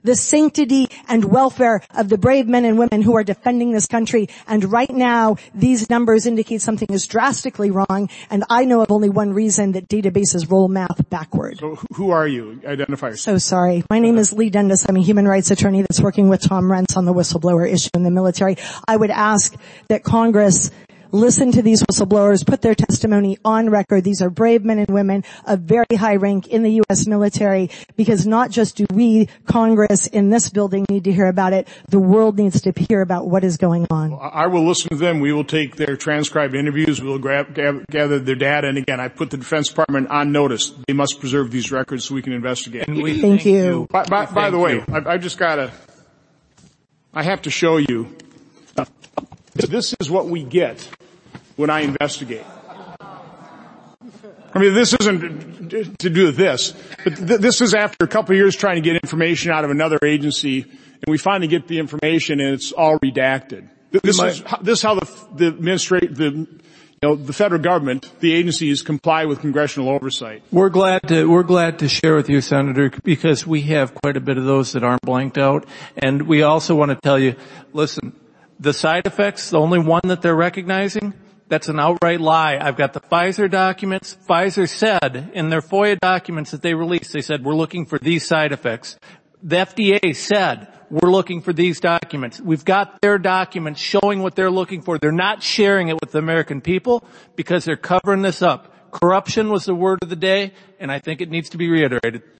the sanctity and welfare of the brave men and women who are defending this country. And right now, these numbers indicate something is drastically wrong, and I know of only one reason that databases roll math backward. So who are you? Identify yourself. So sorry. My name is Lee Dundas. I'm a human rights attorney that's working with Tom Renz on the whistleblower issue in the military. I would ask that Congress listen to these whistleblowers, put their testimony on record. These are brave men and women of very high rank in the U S military, because not just do we, Congress, in this building need to hear about it, the world needs to hear about what is going on. Well, I will listen to them. We will take their transcribed interviews. We will grab, gather their data. And again, I put the Defense Department on notice. They must preserve these records so we can investigate. And we thank, thank you. you. By, by, by the way, I've, I've just got to, I have to show you. This is what we get when I investigate. I mean, this isn't to do with this, but th- this is after a couple of years trying to get information out of another agency, and we finally get the information and it's all redacted. This is how, this is how the, the administrate, the, you know, the federal government, the agencies comply with congressional oversight. We're glad to, we're glad to share with you, Senator, because we have quite a bit of those that aren't blanked out. And we also want to tell you, listen, the side effects, the only one that they're recognizing, that's an outright lie. I've got the Pfizer documents. Pfizer said in their FOIA documents that they released, they said, we're looking for these side effects. The F D A said, we're looking for these documents. We've got their documents showing what they're looking for. They're not sharing it with the American people because they're covering this up. Corruption was the word of the day, and I think it needs to be reiterated.